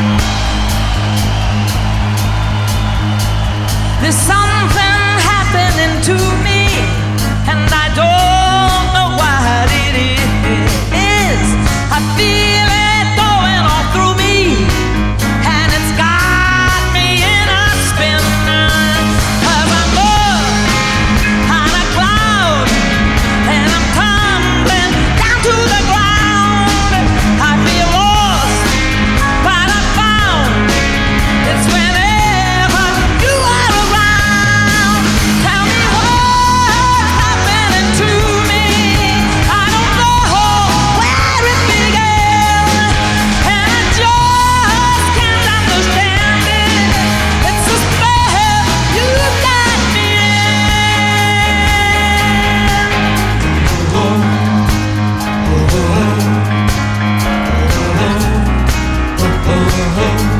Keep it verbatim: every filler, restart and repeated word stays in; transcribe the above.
There's something happening to me, and I don't know what it is. I feel it going all through me, and it's got me in a spin. 'Cause I'm up on a cloud, and I'm tumbling down to the ground. I feel lost, but I found it's whenever you are around. Tell me what's happening to me. I don't know where it began, and I just can't understand it. It's a spell you got me in.